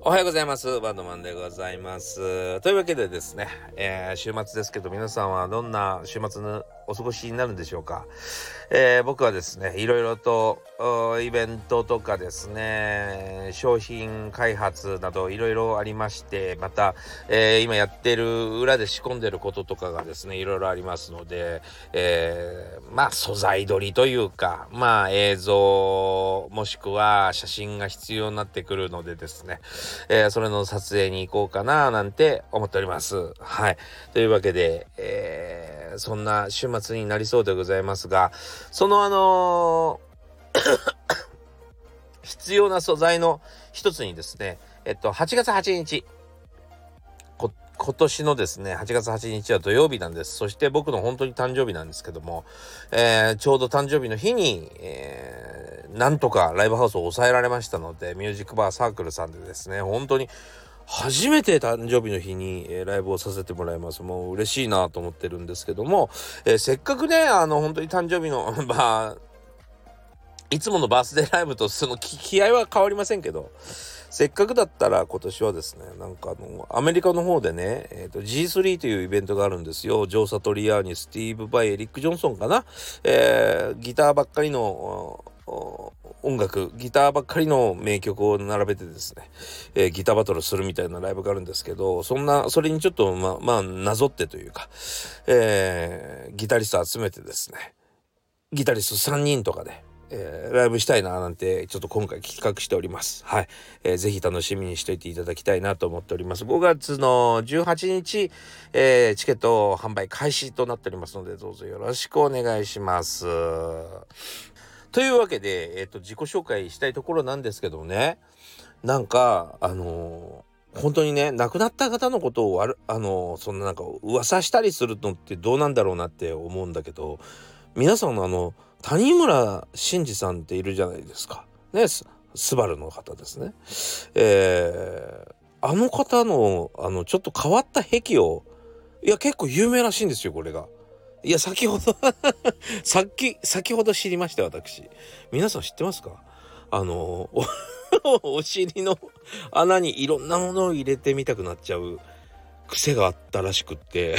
おはようございます。バンドマンでございます。というわけでですね、週末ですけど皆さんはどんな週末のお過ごしになるんでしょうか。僕はですね、いろいろとイベントとかですね、商品開発などいろいろありまして、また、今やってる裏で仕込んでることとかがですね、いろいろありますので、素材撮りというか、映像もしくは写真が必要になってくるのでですね、それの撮影に行こうかななんて思っております。はい。というわけで、そんな週末になりそうでございますが、その必要な素材の一つにですね、8月8日、今年のですね、8月8日は土曜日なんです。そして僕の本当に誕生日なんですけども、ちょうど誕生日の日に、なんとかライブハウスを抑えられましたので、ミュージックバーサークルさんでですね、本当に初めて誕生日の日に、ライブをさせてもらいます。もう嬉しいなと思ってるんですけども、せっかくね、本当に誕生日のいつものバースデーライブとその気合は変わりませんけど、せっかくだったら今年はですね、アメリカの方でね、G3 というイベントがあるんですよ。ジョー・サトリアーニ、スティーブ・バイ、エリック・ジョンソンかな、ギターばっかりのギターばっかりの名曲を並べてですね、ギターバトルするみたいなライブがあるんですけど、それにちょっとなぞってというか、ギタリスト集めてですね、ギタリスト3人とかで、ライブしたいななんてちょっと今回企画しております。はい、ぜひ楽しみにしておいていただきたいなと思っております。5月の18日、チケット販売開始となっておりますので、どうぞよろしくお願いします。というわけで、自己紹介したいところなんですけどね、本当にね、亡くなった方のことをそんな噂したりするのってどうなんだろうなって思うんだけど、皆さんの谷村新司さんっているじゃないですか。ね、スバルの方ですね。あの方のちょっと変わった癖を、結構有名らしいんですよ、これが。先ほど先ほど知りました、私。皆さん知ってますか？お尻の穴にいろんなものを入れてみたくなっちゃう癖があったらしくって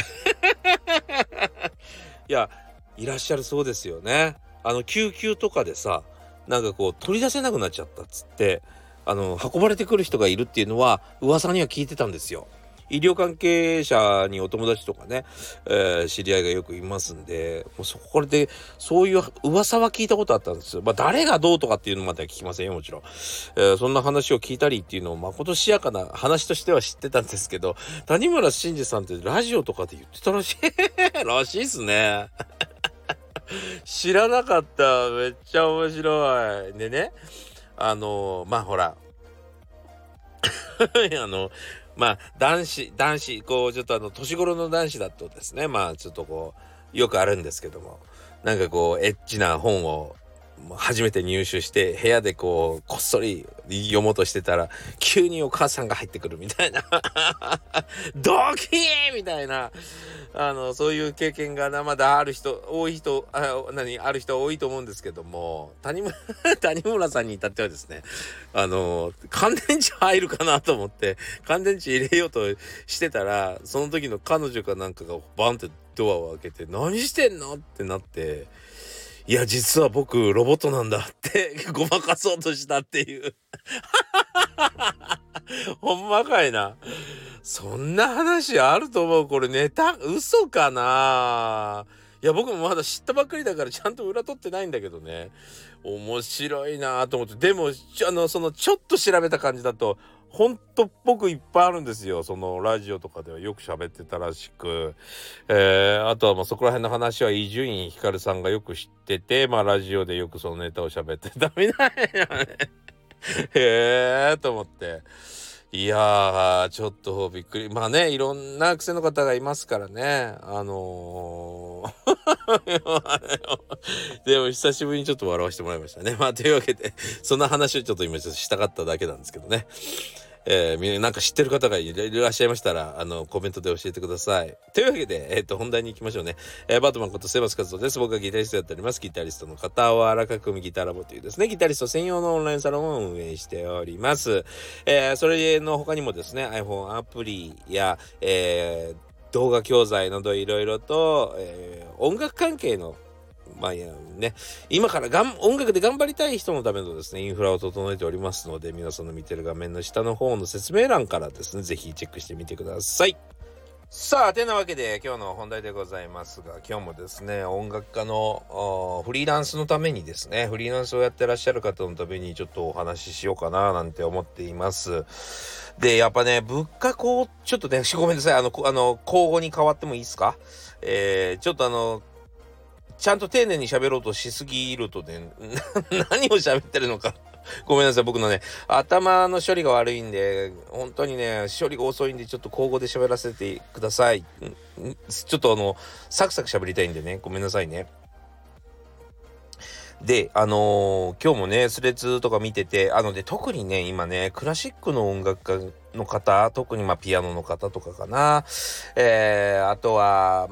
いらっしゃるそうですよね。救急とかでさ、取り出せなくなっちゃったっつって運ばれてくる人がいるっていうのは噂には聞いてたんですよ。医療関係者にお友達とかね、知り合いがよくいますんで、もうそこでそういう噂は聞いたことあったんですよ。誰がどうとかっていうのまでは聞きませんよ、もちろん。そんな話を聞いたりっていうのをまことしやかな話としては知ってたんですけど、谷村新司さんってラジオとかで言ってたらしいらしいっすね。知らなかった。めっちゃ面白い。でね、ほら男子こうちょっと年頃の男子だとですね、ちょっとこうよくあるんですけども、エッチな本を初めて入手して部屋でこっそり読もうとしてたら急にお母さんが入ってくるみたいなドキーみたいな、そういう経験がまだある人多いと思うんですけども、谷村さんに至ってはですね、乾電池入るかなと思って乾電池入れようとしてたら、その時の彼女かなんかがバンってドアを開けて、何してんのってなって、実は僕ロボットなんだってごまかそうとしたっていうほんまかいな。そんな話あると思う？これ嘘かな。僕もまだ知ったばっかりだからちゃんと裏取ってないんだけどね、面白いなと思って。でもちょっと調べた感じだとほんとっぽくいっぱいあるんですよ。そのラジオとかではよく喋ってたらしく、あとはそこら辺の話は伊集院光さんがよく知ってて、ラジオでよくそのネタを喋ってたみたいなねへーと思って、ちょっとびっくり。いろんな癖の方がいますからね。でも久しぶりにちょっと笑わせてもらいましたね。というわけでそんな話をちょっと今したかっただけなんですけどね。 なんか知ってる方がいらっしゃいましたら、コメントで教えてください。というわけで、本題に行きましょうね。バートマンことセバスカズトです。僕はギタリストやっております。ギタリストの方は荒川組ギタラボというですね、ギタリスト専用のオンラインサロンを運営しております。それの他にもですね、iPhone アプリや、動画教材などいろいろと、音楽関係のまあいやね、今から音楽で頑張りたい人のためのですね、インフラを整えておりますので、皆さんの見てる画面の下の方の説明欄からですね、ぜひチェックしてみてください。さあ、てなわけで今日の本題でございますが、今日もですね、音楽家のフリーランスのためにですね、フリーランスをやってらっしゃる方のためにちょっとお話ししようかななんて思っています。で、やっぱね、物価ちょっとね、ごめんなさい、交互に変わってもいいですか？ちょっとちゃんと丁寧に喋ろうとしすぎるとね、何を喋ってるのかごめんなさい。僕のね、頭の処理が悪いんで、本当にね、処理が遅いんで、ちょっと口語で喋らせてください。ちょっとサクサク喋りたいんでね、ごめんなさいね。で、今日もね、スレッズとか見てて、で、特にね、今ね、クラシックの音楽家の方、特にピアノの方とかかな。あとは、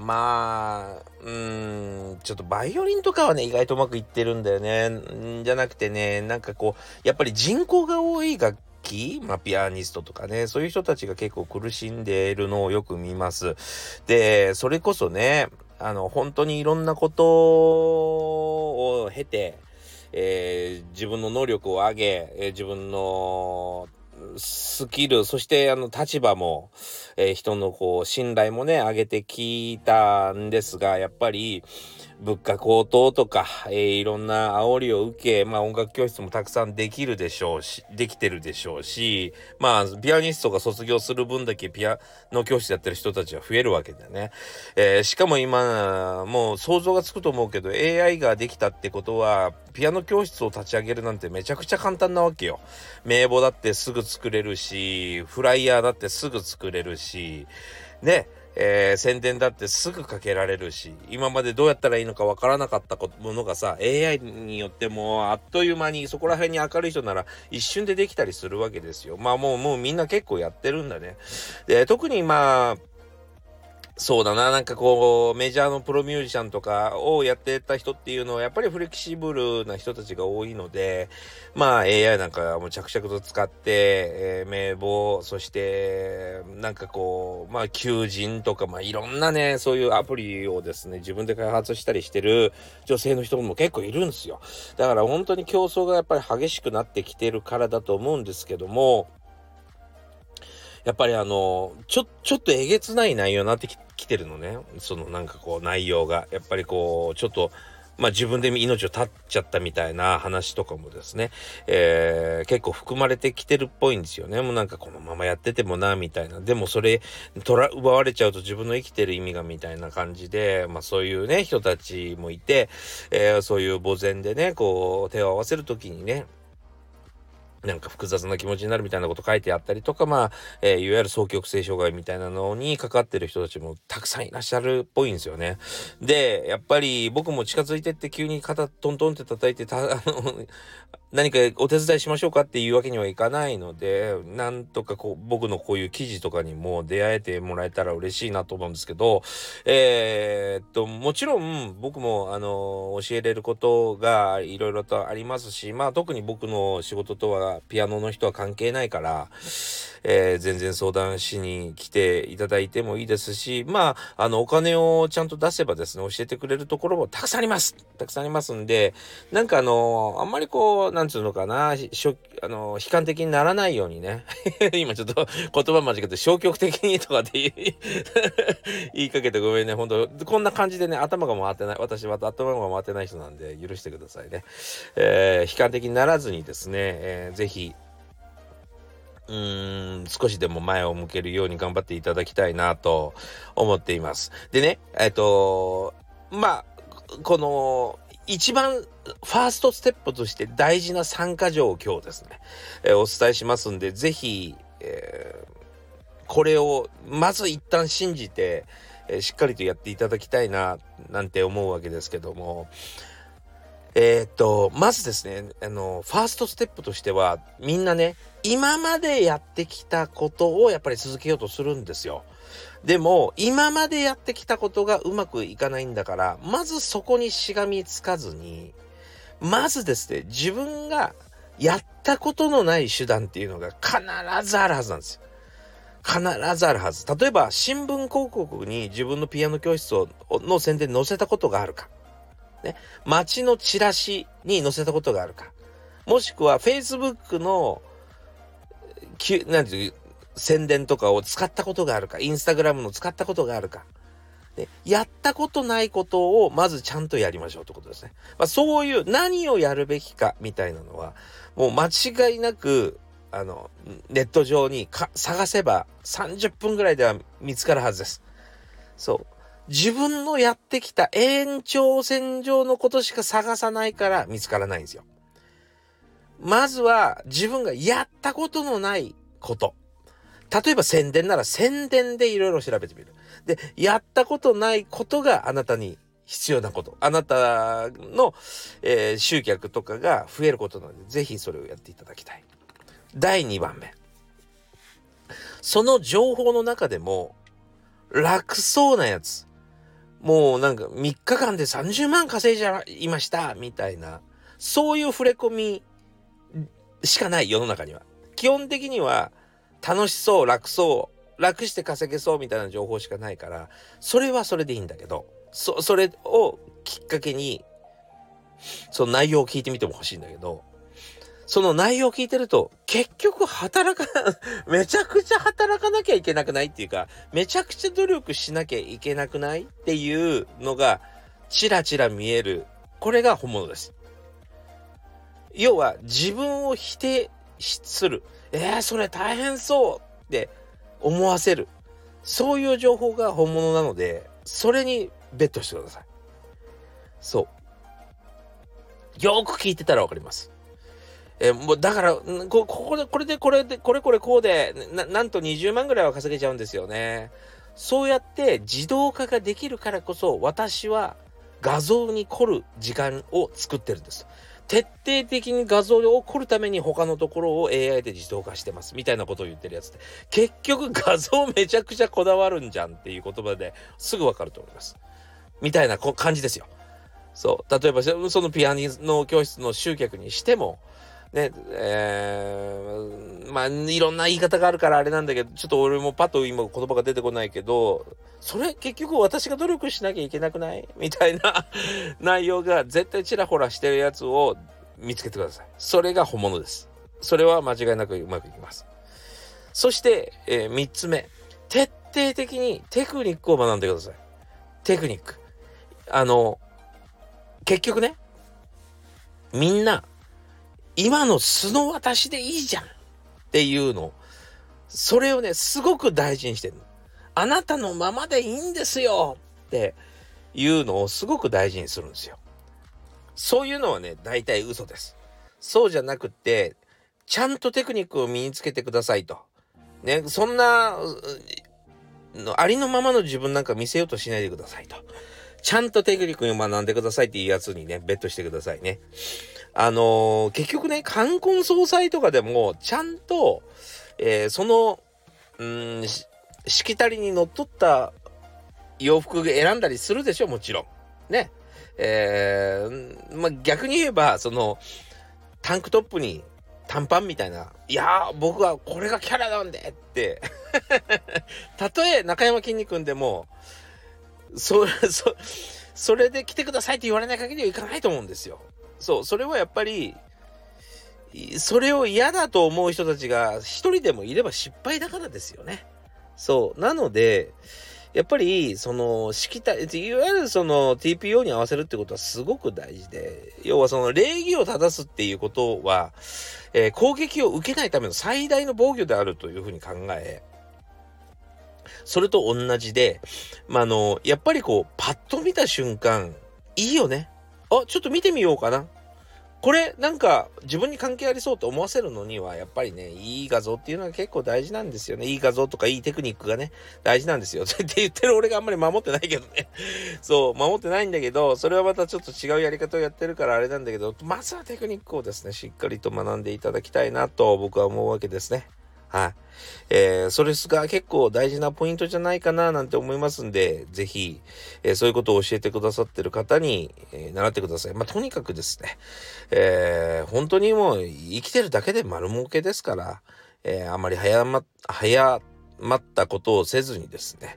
ちょっとバイオリンとかはね、意外とうまくいってるんだよね。じゃなくてね、なんかこう、やっぱり人口が多い楽器、ピアニストとかね、そういう人たちが結構苦しんでいるのをよく見ます。で、それこそね、本当にいろんなことを経て、自分の能力を上げ、自分のスキル、そして立場も、人の信頼もね、上げてきたんですが、やっぱり物価高騰とか、いろんな煽りを受け、音楽教室もたくさんできてるでしょうし、ピアニストが卒業する分だけピアノ教室やってる人たちは増えるわけだよね。しかも今、もう想像がつくと思うけど、AI ができたってことは、ピアノ教室を立ち上げるなんてめちゃくちゃ簡単なわけよ。名簿だってすぐ作れるし、フライヤーだってすぐ作れるし、ね、宣伝だってすぐかけられるし、今までどうやったらいいのかわからなかったものがさ、AI によってもあっという間に、そこら辺に明るい人なら一瞬でできたりするわけですよ。もうみんな結構やってるんだね。で、特にそうだな、なんかメジャーのプロミュージシャンとかをやってた人っていうのは、やっぱりフレキシブルな人たちが多いので、AI なんかも着々と使って、名簿、そして、求人とか、いろんなね、そういうアプリをですね、自分で開発したりしてる女性の人も結構いるんですよ。だから本当に競争がやっぱり激しくなってきてるからだと思うんですけども、やっぱりちょっとえげつない内容になってきてるのね。内容が。やっぱりちょっと、自分で命を絶っちゃったみたいな話とかもですね、結構含まれてきてるっぽいんですよね。もうこのままやっててもな、みたいな。でもそれ、奪われちゃうと自分の生きてる意味がみたいな感じで、そういうね、人たちもいて、そういう墓前でね、手を合わせるときにね、なんか複雑な気持ちになるみたいなこと書いてあったりとか、いわゆる双極性障害みたいなのにかかってる人たちもたくさんいらっしゃるっぽいんですよね。で、やっぱり僕も近づいてって急に肩トントンって叩いて何かお手伝いしましょうかっていうわけにはいかないので、なんとか僕のこういう記事とかにも出会えてもらえたら嬉しいなと思うんですけど、もちろん僕も教えれることがいろいろとありますし、特に僕の仕事とはピアノの人は関係ないから、全然相談しに来ていただいてもいいですし、お金をちゃんと出せばですね、教えてくれるところもたくさんありますんで、あんまりなんつうのかな、悲観的にならないようにね。今ちょっと言葉間違って消極的にとかって言いかけてごめんね。本当こんな感じでね、私は頭が回ってない人なんで許してくださいね。悲観的にならずにですね、ぜひ、少しでも前を向けるように頑張っていただきたいなと思っています。でね、この一番ファーストステップとして大事な参加条を今日ですね、お伝えしますんで、ぜひ、これをまず一旦信じて、しっかりとやっていただきたいななんて思うわけですけども、 まずですね、ファーストステップとしては、みんなね、今までやってきたことをやっぱり続けようとするんですよ。でも、今までやってきたことがうまくいかないんだから、まずそこにしがみつかずに、まずですね、自分がやったことのない手段っていうのが必ずあるはずなんですよ。必ずあるはず。例えば、新聞広告に自分のピアノ教室の宣伝載せたことがあるか。ね。街のチラシに載せたことがあるか。もしくは、Facebook の、なんていう、宣伝とかを使ったことがあるか。Instagram の使ったことがあるか。で、やったことないことをまずちゃんとやりましょうってことですね。そういう何をやるべきかみたいなのは、もう間違いなく、ネット上に探せば30分ぐらいでは見つかるはずです。そう。自分のやってきた延長線上のことしか探さないから見つからないんですよ。まずは自分がやったことのないこと。例えば宣伝なら宣伝でいろいろ調べてみる。で、やったことないことがあなたに必要なこと。あなたの、集客とかが増えることなので、ぜひそれをやっていただきたい。第2番目。その情報の中でも楽そうなやつ。もうなんか3日間で30万稼いじゃいましたみたいな、そういう触れ込みしかない世の中には。基本的には楽しそう、楽して稼げそうみたいな情報しかないから、それはそれでいいんだけど、それをきっかけにその内容を聞いてみても欲しいんだけど、その内容を聞いてると結局めちゃくちゃ働かなきゃいけなくないっていうか、めちゃくちゃ努力しなきゃいけなくないっていうのがチラチラ見える。これが本物です。要は自分を否定する。それ大変そうって思わせる。そういう情報が本物なので、それにベットしてください。そう。よく聞いてたらわかります。もうだから、これで、こうで、なんと20万ぐらいは稼げちゃうんですよね。そうやって自動化ができるからこそ、私は画像に凝る時間を作ってるんです。徹底的に画像を凝るために他のところを AI で自動化してます。みたいなことを言ってるやつで。結局画像めちゃくちゃこだわるんじゃんっていう言葉ですぐわかると思います。みたいな感じですよ。そう。例えばそのピアノ教室の集客にしても、ね、いろんな言い方があるからあれなんだけど、ちょっと俺もパッと今言葉が出てこないけど、それ結局私が努力しなきゃいけなくないみたいな内容が絶対ちらほらしてるやつを見つけてください。それが本物です。それは間違いなくうまくいきます。そして、3つ目。徹底的にテクニックを学んでください。テクニック。結局ね、みんな、今の素の私でいいじゃんっていうの。それをね、すごく大事にしてる。あなたのままでいいんですよっていうのをすごく大事にするんですよ。そういうのはね、大体嘘です。そうじゃなくって、ちゃんとテクニックを身につけてくださいと。ね、そんな、ありのままの自分なんか見せようとしないでくださいと。ちゃんとテクニックを学んでくださいっていうやつにね、ベットしてくださいね。結局ね、冠婚葬祭とかでも、ちゃんと、その、しきたりにのっとった洋服選んだりするでしょ、もちろん。ね。逆に言えば、タンクトップに短パンみたいな、いやー、僕はこれがキャラなんでって、たとえ中山きんに君でも、それで来てくださいって言われない限りはいかないと思うんですよ。そう、それはやっぱり、それを嫌だと思う人たちが一人でもいれば失敗だからですよね。そう。なので、やっぱり、いわゆるTPO に合わせるってことはすごく大事で、要は礼儀を正すっていうことは、攻撃を受けないための最大の防御であるというふうに考え、それと同じで、やっぱりパッと見た瞬間、いいよね。ちょっと見てみようかな。 これなんか自分に関係ありそうと思わせるのにはやっぱりね、いい画像っていうのは結構大事なんですよね。いい画像とかいいテクニックがね、大事なんですよ。って言ってる俺があんまり守ってないけどね。そう、守ってないんだけど、それはまたちょっと違うやり方をやってるからあれなんだけど、まずはテクニックをですね、しっかりと学んでいただきたいなと僕は思うわけですね。はい。それが結構大事なポイントじゃないかななんて思いますんで、ぜひ、そういうことを教えてくださってる方に、習ってください。とにかくですね、本当にもう生きてるだけで丸儲けですから、あまり早まったことをせずにですね、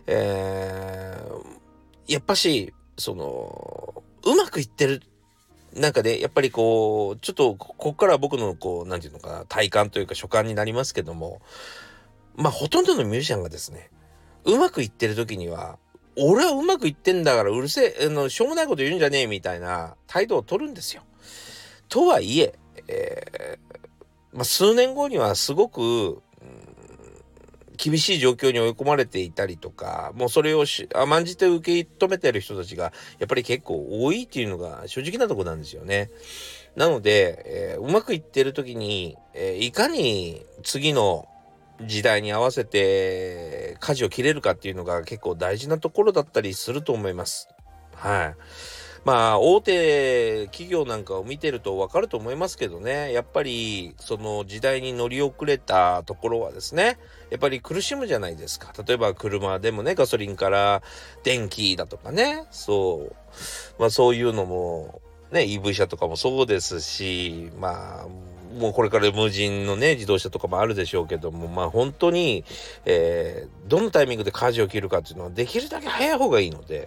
やっぱし、うまくいってるなんかね、やっぱりこう、ちょっと、こっから僕のなんていうのかな、体感というか所感になりますけども、ほとんどのミュージシャンがですね、うまくいってる時には、俺はうまくいってんだからうるせえ、しょうもないこと言うんじゃねえみたいな態度を取るんですよ。とはいえ、数年後にはすごく、厳しい状況に追い込まれていたりとか、もうそれを甘んじて受け止めてる人たちがやっぱり結構多いっていうのが正直なとこなんですよね。なので、うまくいってる時に、いかに次の時代に合わせて舵を切れるかっていうのが結構大事なところだったりすると思います。はい。大手企業なんかを見てるとわかると思いますけどね、やっぱりその時代に乗り遅れたところはですね、やっぱり苦しむじゃないですか。例えば車でもね、ガソリンから電気だとかね、そういうのもね、EV 車とかもそうですし、もうこれから無人のね、自動車とかもあるでしょうけども、本当に、どのタイミングで舵を切るかっていうのはできるだけ早い方がいいので、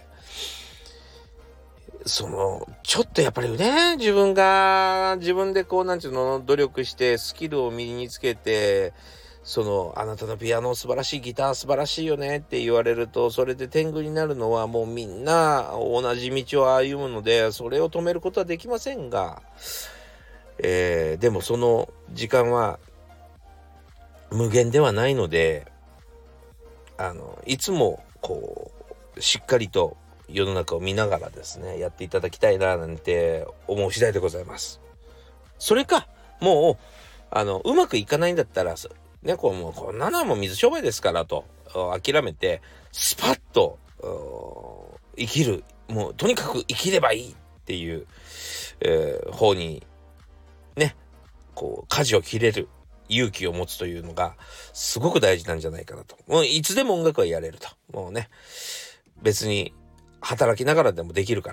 ちょっとやっぱりね、自分でなんていうの、努力してスキルを身につけて、あなたのピアノ素晴らしい、ギター素晴らしいよねって言われると、それで天狗になるのはもうみんな同じ道を歩むので、それを止めることはできませんが、でもその時間は無限ではないので、いつもしっかりと世の中を見ながらですね、やっていただきたいななんて思う次第でございます。それか、もう、うまくいかないんだったら、もうこんなのはもう水商売ですからと、諦めて、スパッと、生きる。もう、とにかく生きればいいっていう、方に、ね、舵を切れる勇気を持つというのが、すごく大事なんじゃないかなと。もう、いつでも音楽はやれると。もうね、別に、働きながらでもできるから。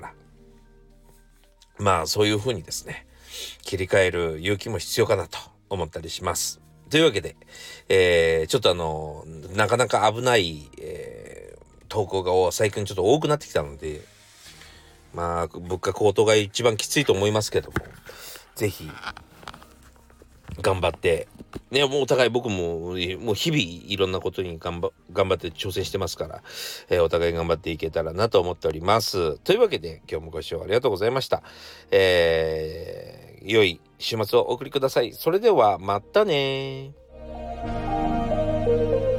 そういう風にですね、切り替える勇気も必要かなと思ったりします。というわけで、ちょっとなかなか危ない、投稿が最近ちょっと多くなってきたので、物価高騰が一番きついと思いますけども、ぜひ、頑張って、ね、もうお互い僕もう日々いろんなことに頑張って挑戦してますから、お互い頑張っていけたらなと思っております。というわけで今日もご視聴ありがとうございました。良い週末をお送りください。それではまたね。